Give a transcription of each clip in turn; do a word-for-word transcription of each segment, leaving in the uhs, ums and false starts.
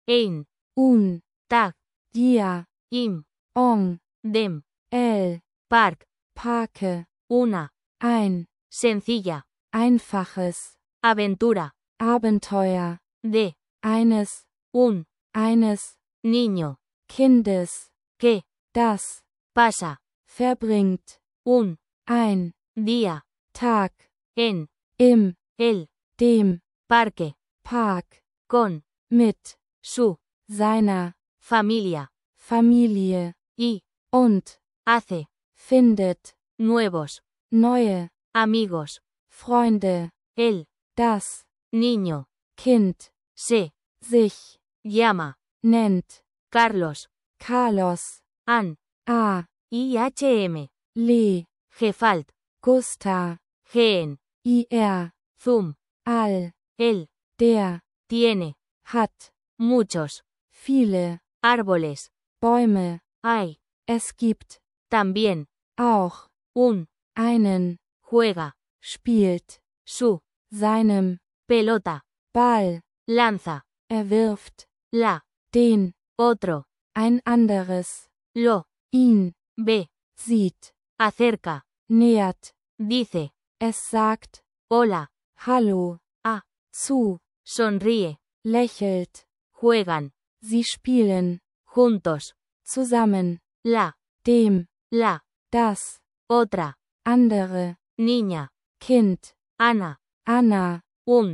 ein, un, tag, dia, im, ong, dem, el, park, parke, una, ein, sencilla, einfaches, aventura, Abenteuer, de, eines, un, eines, niño, Kindes, que, das, pasa, verbringt, un, ein, día, Tag, en, im, el, dem, parque, Park, con, mit, su, seiner, familia, Familie, y, und, hace, findet, nuevos, neue, amigos, Freunde, el, das, niño, Kind, se, sich, llama, nennt, Carlos, Carlos, an, a, I H M, le, Gefalt, Gusta, gen, ir, zum, all, el, der, tiene, hat, muchos, viele, árboles, Bäume, hay, es gibt, también, auch, un, einen, juega, spielt, su, seinem, pelota, Ball, lanza, er wirft, la, den, otro, ein anderes, lo, ihn, ve, sieht, acerca, nähert, dice, es sagt, hola, hallo, a, zu, sonríe, lächelt, juegan, sie spielen, juntos, zusammen, la, dem, la, das, otra, andere, niña, Kind, Ana, Anna, un,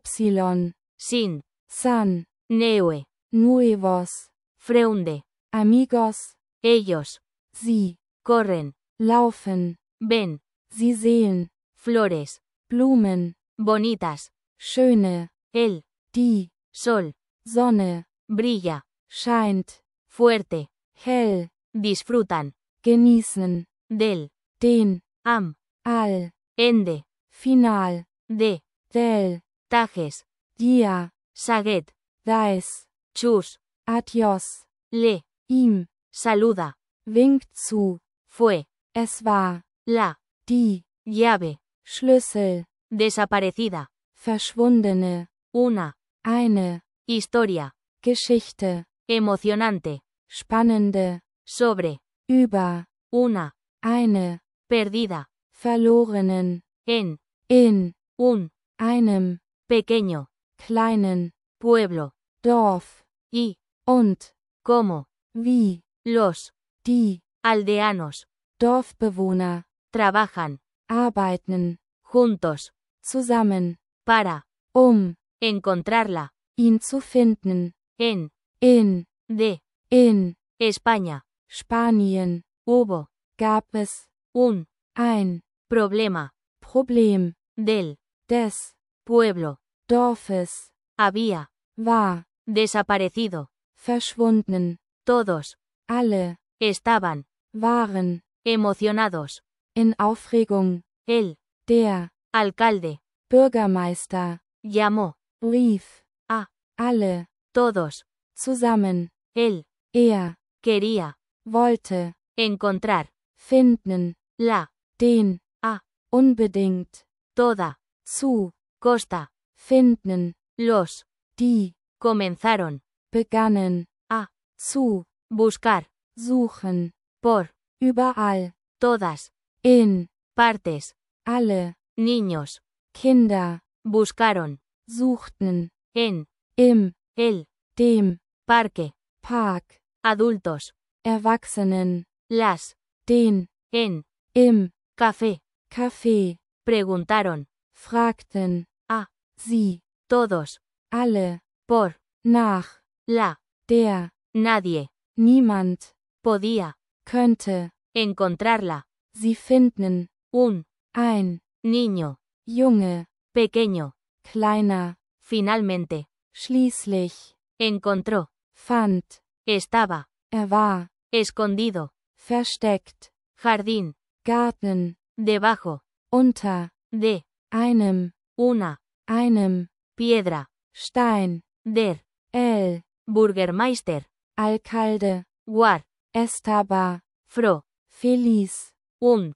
Y, sin, san, neue, nuevos, freunde, amigos, ellos, sie, corren, laufen, ven, sie sehen, flores, Blumen, bonitas, schöne, el, die, sol, Sonne, brilla, scheint, fuerte, hell, disfrutan, genießen, del, den, am, all, ende, final, de, del, tajes, dia, saget, weiß, chus, adios, le, ihm, saluda, winkt zu, fue, es war, la, die, llave, Schlüssel, desaparecida, verschwundene, una, eine, historia, Geschichte, emocionante, spannende, sobre, über, una, eine, perdida, verlorenen, en, in, un, einem, pequeño, kleinen, pueblo, Dorf, y, und, como, wie, los, die, aldeanos, Dorfbewohner, trabajan, arbeiten, juntos, zusammen, para, um, encontrarla, ihn zu finden, en, in, de, in, España, Spanien, hubo, gab es, un, ein, problema, Problem, del, des, pueblo, Dorfes, había, war, desaparecido, verschwunden, todos, alle, estaban, waren, emocionados, in Aufregung, el, der, alcalde, Bürgermeister, llamó, rief, a, alle, todos, zusammen, él, er, quería, wollte, encontrar, finden, la, den, a, unbedingt, toda, zu, costa, finden, los, die, comenzaron, begannen, a, zu, buscar, suchen, por, überall, todas, in, partes, alle, niños, Kinder, buscaron, suchten, en, im, el, dem, parque, Park, adultos, Erwachsenen, las, den, en, im, café, Café, preguntaron, fragten, a, sie, todos, alle, por, nach, la, der, nadie, niemand, podía, könnte, encontrarla, sie finden, un, ein, niño, Junge, pequeño, kleiner, finalmente, schließlich, encontró, fand, estaba, er war, escondido, versteckt, jardín, Garten, debajo, unter, de, einem, una, einem, piedra, Stein, der, el, Burgermeister, Alcalde, war, estaba, fro, feliz, un,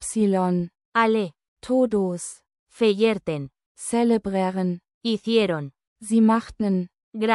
y, ale, todos, feierten, celebreren, hicieron, sie machten, gran,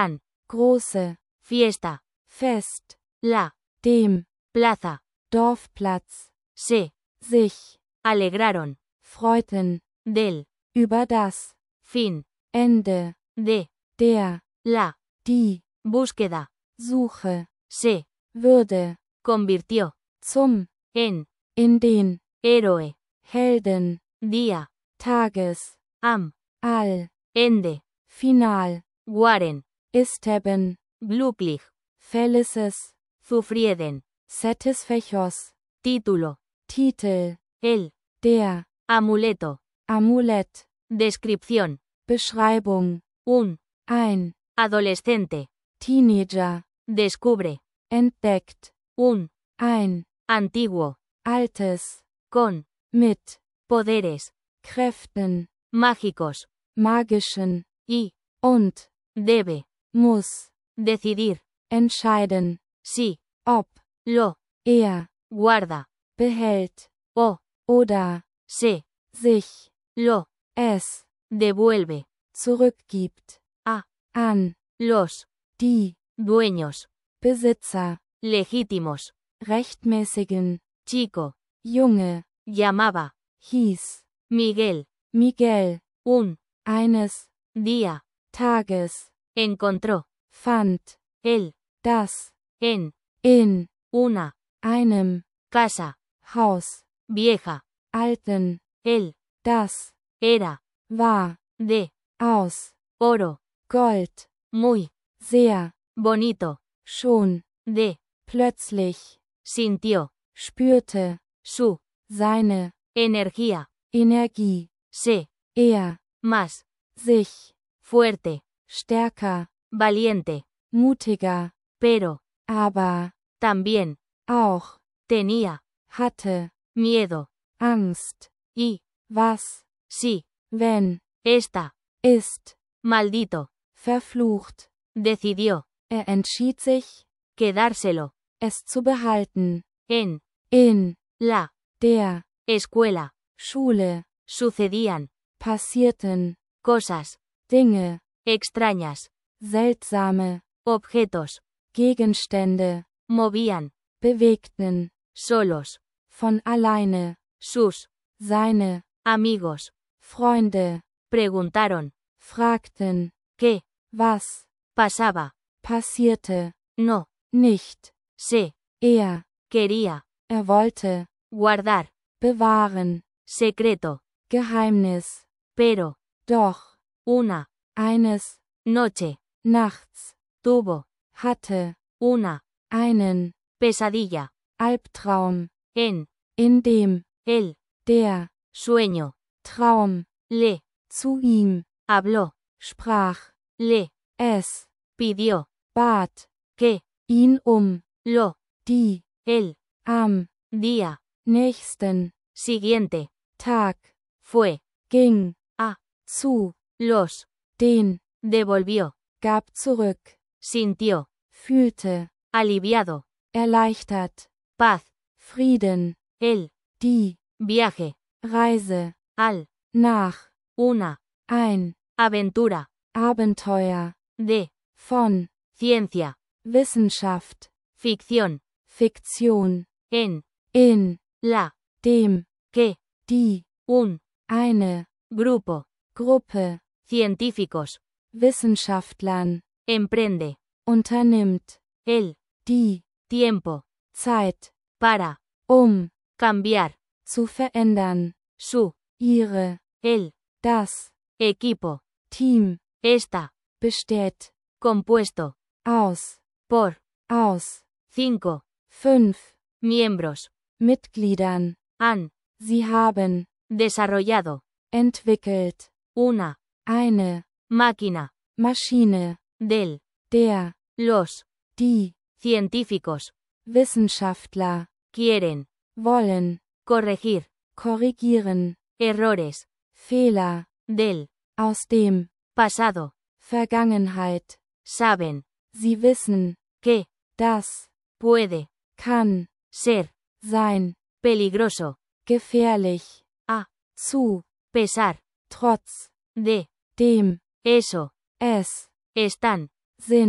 große, fiesta, Fest, la, dem, plaza, Dorfplatz, se, sich, alegraron, freuten, del, über das, fin, Ende, de, der, la, die, búsqueda, Suche, se, würde, convirtió, zum, en, in den, héroe, Helden, día, Tages, am, all, ende, final, waren, isteben, glücklich, felices, zufrieden, satisfechos, título, Titel, el, der, amuleto, Amulett, descripción, Beschreibung, un, ein, adolescente, Teenager, descubre, entdeckt, un, ein, antiguo, altes, con, mit, poderes, Kräften, mágicos, magischen, y, und, debe, muss, decidir, entscheiden, si, ob, lo, er, guarda, behält, o, oder, se, sich, lo, es, devuelve, zurückgibt, a, an, los, die, dueños, Besitzer, legítimos, rechtmäßigen, chico, Junge, llamaba, hieß, Miguel, Miguel, un, eines, día, Tages, encontró, fand, él, das, en, in, una, einem, casa, Haus, vieja, alten, él, das, era, war, de, aus, oro, Gold, muy, sehr, bonito, schon, de, plötzlich, sintió, spürte, su, seine, energía, Energie, se, er, más, sich, fuerte, stärker, valiente, mutiger, pero, aber, también, auch, tenía, hatte, miedo, Angst, y, was, sí, wenn, esta, ist, maldito, verflucht, decidió, er entschied sich, quedárselo, es zu behalten, en, in, la, der, escuela, Schule, sucedían, passierten, cosas, Dinge, extrañas, seltsame, objetos, Gegenstände, movían, bewegten, solos, von alleine, sus, seine, amigos, Freunde, preguntaron, fragten, ¿qué was, pasaba? passierte, No, nicht, se, er, quería, er wollte, guardar, bewahren, secreto, Geheimnis, pero, doch, una, eines, noche, nachts, tuvo, hatte, una, einen, pesadilla, Albtraum, en, in dem, el, der, sueño, Traum, le, zu ihm, habló, sprach, le, es, pidió, bat, que, ihn um, lo, die, el, am, día, nächsten, siguiente, Tag, fue, ging, a, zu, los, den, devolvió, gab zurück, sintió, fühlte, aliviado, erleichtert, paz, Frieden, el, die, viaje, Reise, al, nach, una, ein, aventura, Abenteuer, de, von, ciencia, Wissenschaft, ficción, Fiktion, en, in, la, dem, que, die, un, eine, grupo, Gruppe, científicos, Wissenschaftlern, emprende, unternimmt, el, die, tiempo, Zeit, para, um, cambiar, zu verändern, su, ihre, el, das, equipo, Team, esta, besteht, compuesto, aus, por, aus, cinco, fünf, miembros, Mitgliedern, han, sie haben, desarrollado, entwickelt, una, eine, máquina, Maschine, del, der, los, die, científicos, Wissenschaftler, quieren, wollen, corregir, korrigieren, errores, Fehler, del, aus dem, pasado, Vergangenheit, saben, sie wissen, que, das, puede, kann, ser, sein, peligroso, gefährlich, a, zu, pesar, trotz, de, dem, eso, es, están, sind,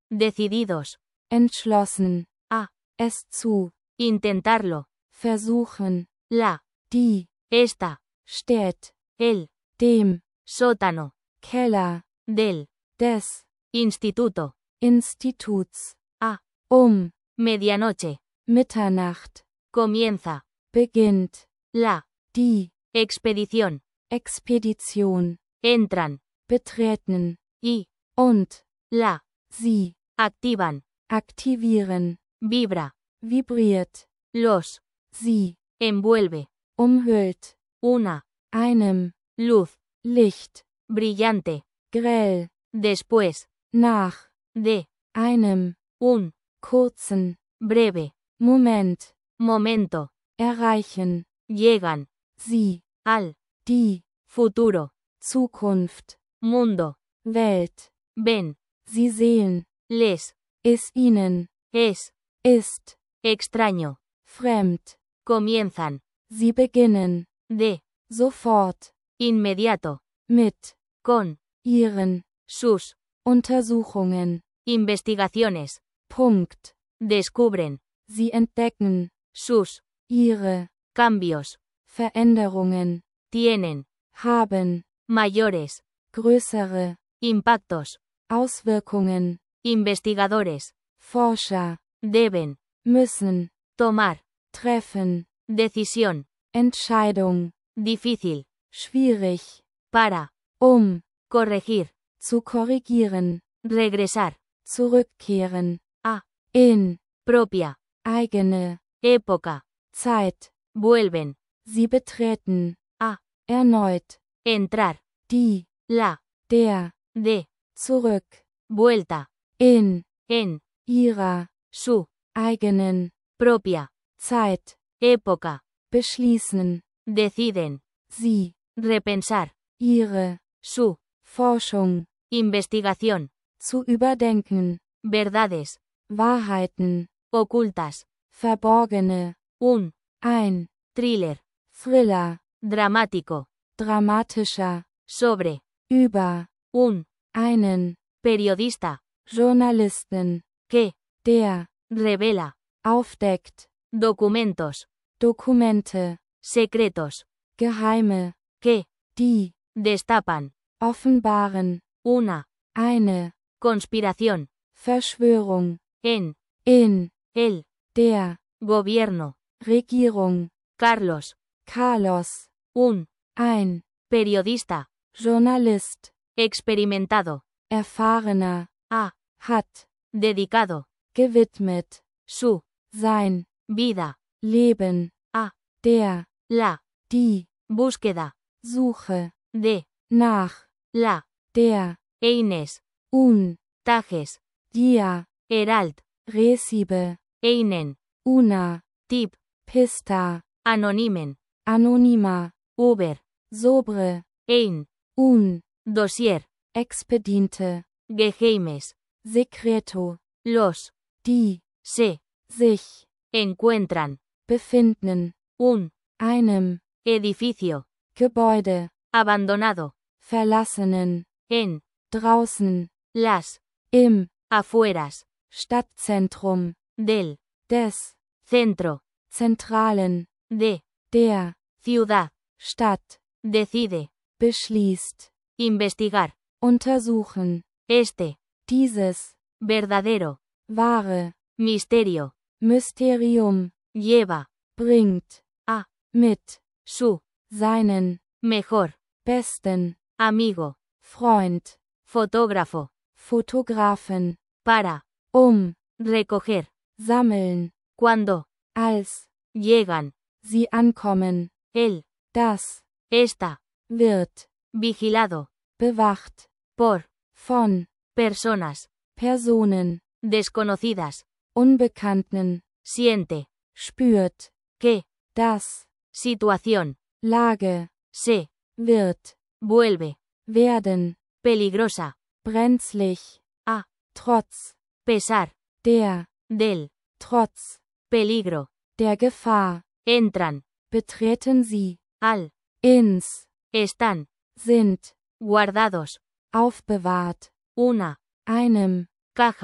Decididos. entschlossen, A. es zu, Intentarlo. versuchen, La. die, Esta. steht, El. dem, Sótano. Keller, Del. des, Instituto. Instituts, A. um, Medianoche. Mitternacht, Comienza. beginnt, La. die, Expedición. Expedition, Entran. betreten, Y. und, La. sie, Activan. aktivieren, Vibra. vibriert, Los. sie, Envuelve. umhüllt, Una. einem, Luz. Licht, Brillante. grell, Después. nach, De. einem, Un. kurzen, Breve. Moment, Momento. erreichen, Llegan. sie, Al. die, Futuro. Zukunft, Mundo. Welt, Ven. sie sehen, Les. ist ihnen, Es. ist, Extraño. fremd, Comienzan. sie beginnen, De. sofort, Inmediato. mit, Con. ihren, Sus. Untersuchungen, Investigaciones. Punkt, Descubren. sie entdecken, Sus. ihre, Cambios. Veränderungen, Tienen. haben, Mayores. größere, Impactos. Auswirkungen, Investigadores. Forscher, Deben. müssen, Tomar. treffen, Decisión. Entscheidung, Difícil. schwierig, Para. um, Corregir. zu korrigieren, Regresar. zurückkehren, A. in, Propia. eigene, Época. Zeit, Vuelven. sie betreten, A. erneut, Entrar. die, La. der, De. zurück, Vuelta. in, En. ihrer, Su. eigenen, Propia. Zeit, Época. beschließen, Deciden. sie, Repensar. ihre, Su. Forschung, Investigación. zu überdenken, Verdades. Wahrheiten, Ocultas. verborgene, Un. ein, Thriller. Thriller, Dramático. dramatischer, Sobre. über, Un. einen, Periodista. Journalisten, Que. der, Revela. aufdeckt, Documentos. Dokumente, Secretos. geheime, Que. die, Destapan. offenbaren, Una. eine, Conspiración. Verschwörung, En. in, El. der, Gobierno. Regierung, Carlos. Carlos, Un. ein, Periodista. Journalist, Experimentado. erfahrener, A. hat, Dedicado. gewidmet, Su. sein, Vida. Leben, A. der, La. die, Búsqueda. Suche, De. nach, La. der, Eines. un, Tajes. dia, Herald. Recibe, Einen. una, Tip. Pista, Anonymen. anonyma, Uber. sobre, Ein. un, Dossier. Expediente, Geheimes. Secreto, Los. die, Se. sich, Encuentran. befinden, Un. einem, Edificio. Gebäude, Abandonado. verlassenen, En. draußen, Las. im, Afueras. Stadtzentrum, Del. des, Centro. zentralen, De. der, Ciudad. Stadt, Decide. beschließt, Investigar. untersuchen, Este. dieses, Verdadero. wahre, Misterio. Mysterium, Lleva. bringt, A. mit, Su. seinen, Mejor. besten, Amigo. Freund, Fotógrafo. Fotografen, Para. um, Recoger. sammeln, Cuando. als, Llegan. sie ankommen, El. das, Esta. wird, Vigilado. bewacht, Por. von, Personas. Personen, Desconocidas. Unbekannten, Siente. spürt, Que. das, Situación. Lage, Se. wird, Vuelve. werden, Peligrosa. brenzlig, A. trotz, Pesar. der, Del. trotz, Peligro. der Gefahr, Entran. betreten sie, Al. ins, Están. sind, Guardados. aufbewahrt, Una. einem, Caja.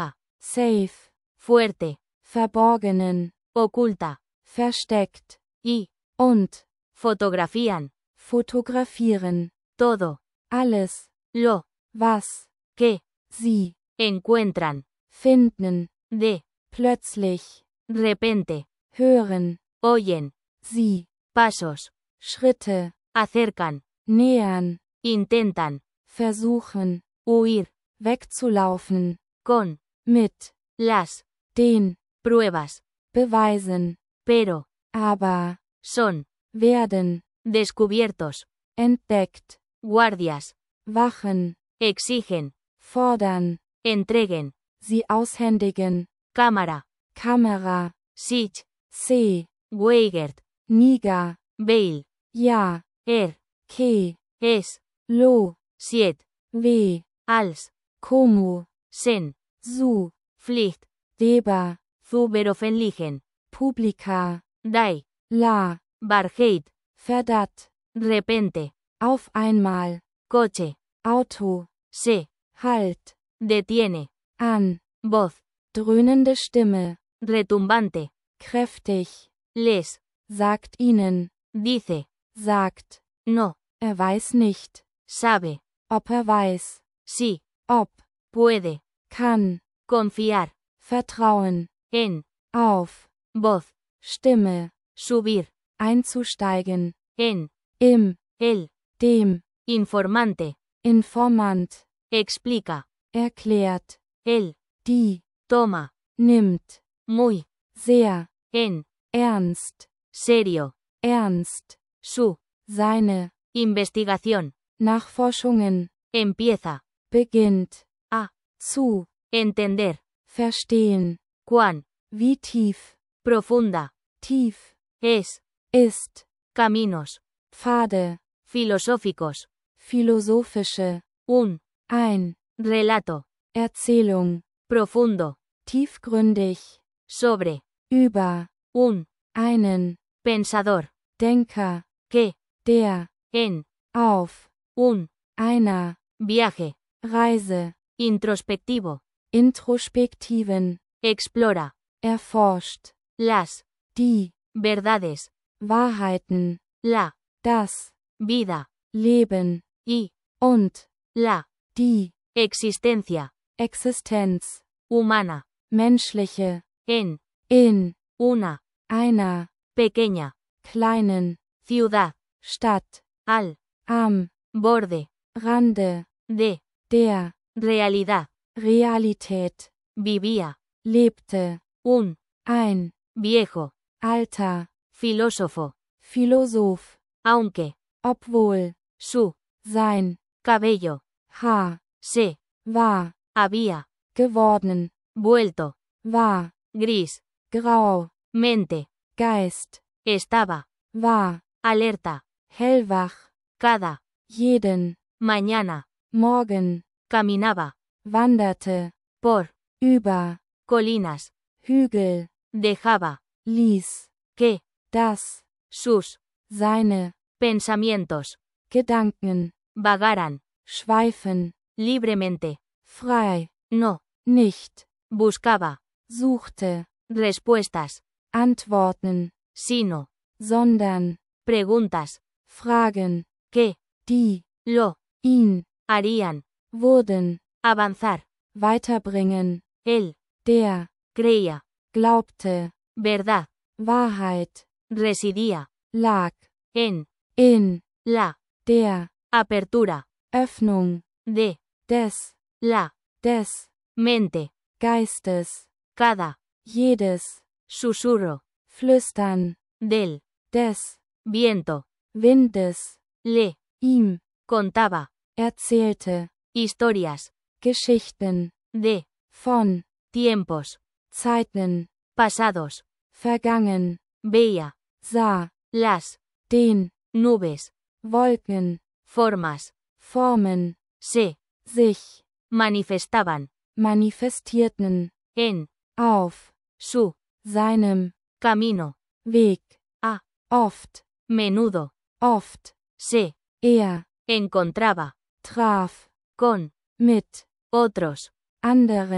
safe, fuerte, verborgenen, oculta, versteckt, y und, fotografían, fotografieren, todo, alles, lo, was, que, sie, encuentran, finden, de, plötzlich, repente, hören, oyen, sie, pasos, Schritte, acercan, nähern, intentan, versuchen, huir, wegzulaufen, con, mit, las, den, pruebas, beweisen, pero, aber, son, werden, descubiertos, entdeckt, guardias, wachen, exigen, fordern, entreguen, sie aushändigen, cámara, Kamera, sich, C, Weigert, Niger, Bail, ja, er, Ke, es, Lo, siet, We, als, Komu, sen, Su, Pflicht, Weber, zu veröffentlichen, Publika, dai, La, Barheit, Verdat, repente, auf einmal, coche, Auto, se, Halt, detiene, an, voz, dröhnende Stimme, retumbante, kräftig, les, sagt ihnen, dice, sagt, no, er weiß nicht, sabe, ob er weiß, sí, ob, puede, kann, confiar, vertrauen, en, auf, voz, Stimme, subir, einzusteigen, en, im, el, dem, informante, Informant, explica, erklärt, el, die, toma, nimmt, muy, sehr, en, ernst, serio, ernst, su, seine, investigación, Nachforschungen, empieza, beginnt, a, zu, entender, verstehen, cuán, wie tief, profunda, tief, es, ist, caminos, Pfade, filosóficos, philosophische, un, ein, relato, Erzählung, profundo, tiefgründig, sobre, über, un, einen, pensador, Denker, que, der, en, auf, un, einer, viaje, Reise, introspectivo, introspektiven, explora, erforscht, las, die, verdades, Wahrheiten, la, das, vida, Leben, y, und, la, die, existencia, Existenz, humana, menschliche, en, in, una, einer, pequeña, kleinen, ciudad, Stadt, al, am, borde, Rande, de, der, realidad, Realität, vivía, lebte, un, ein, viejo, alter, filósofo, Philosoph, aunque, obwohl, su, sein, cabello, Haar, se, war, había, geworden, vuelto, war, gris, grau, mente, Geist, estaba, war, alerta, hellwach, cada, jeden, mañana, morgen, caminaba, wanderte, por, über, colinas, Hügel, dejaba, ließ, que, das, sus, seine, pensamientos, Gedanken, vagaran, schweifen, libremente, frei, no, nicht, buscaba, suchte, respuestas, Antworten, sino, sondern, preguntas, Fragen, que, die, lo, ihn, harían, wurden, avanzar, weiterbringen, él, der, creía, glaubte, verdad, Wahrheit, residía, lag, en, in, la, der, apertura, Öffnung, de, des, la, des, mente, Geistes, cada, jedes, susurro, flüstern, del, des, viento, Windes, le, ihm, contaba, erzählte, historias, Geschichten, de, von, tiempos, Zeiten, pasados, vergangen, veía, sah, las, den, nubes, Wolken, formas, Formen, se, sich, manifestaban, manifestierten, en, auf, su, seinem, camino, Weg, a, oft, menudo, oft, se, er, encontraba, traf, con, mit, otros, anderen,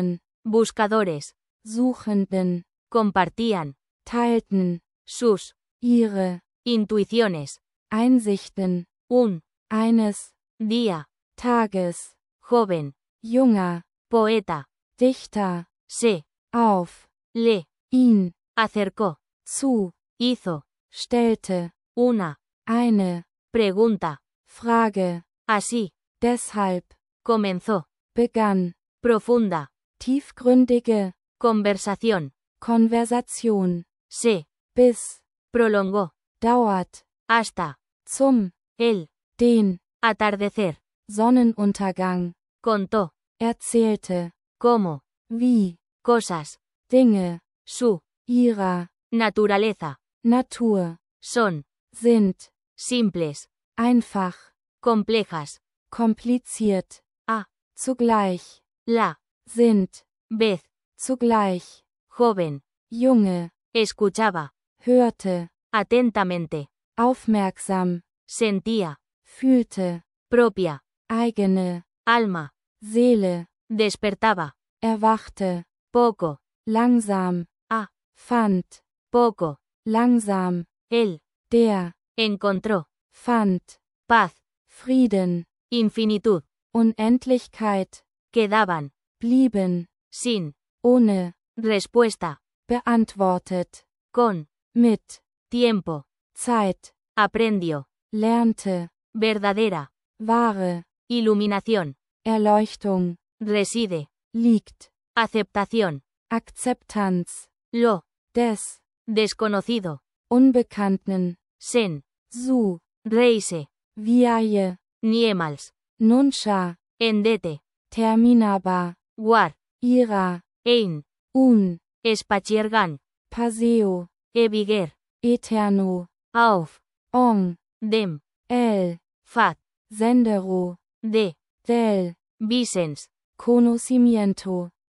Buscadores. Suchenden, Compartían. teilten, Sus. ihre, Intuiciones. Einsichten, Un. eines, Día. Tages, Joven. junger, Poeta. Dichter, Se. auf, Le. ihn, Acercó. zu, Hizo. stellte, Una. eine, Pregunta. Frage, Así. deshalb, Comenzó. begann, Profunda. tiefgründige, Conversación. Konversation, Se. bis, Prolongó. dauert, Hasta. zum, El. den, Atardecer. Sonnenuntergang, Contó. erzählte, Cómo. wie, Cosas. Dinge, Su. ihrer, Naturaleza. Natur, Son. sind, Simples. einfach, Complejas. kompliziert, A. zugleich, La. sind, Vez. zugleich, Joven. junge, Escuchaba. hörte, Atentamente. aufmerksam, Sentía. fühlte, Propia. eigene, Alma. Seele, Despertaba. erwachte, Poco. langsam, A. fand, Poco. langsam, Él. der, Encontró. fand, Paz. Frieden, Infinitud. Unendlichkeit, Quedaban. blieben, Sin. ohne, Respuesta. beantwortet, Con. mit, Tiempo. Zeit, Aprendió. lernte, Verdadera. wahre, Iluminación. Erleuchtung, Reside. liegt, Aceptación. Akzeptanz, Lo. des, Desconocido. Unbekannten, Sen. zu, Reise. vieille, Niemals. nunca, Endete. terminaba, Guar. ira, Ein. un, Spaziergang. paseo, Eviger. eterno, Auf. on, Dem. el, Fat. sendero, De. del, Vicens. conocimiento,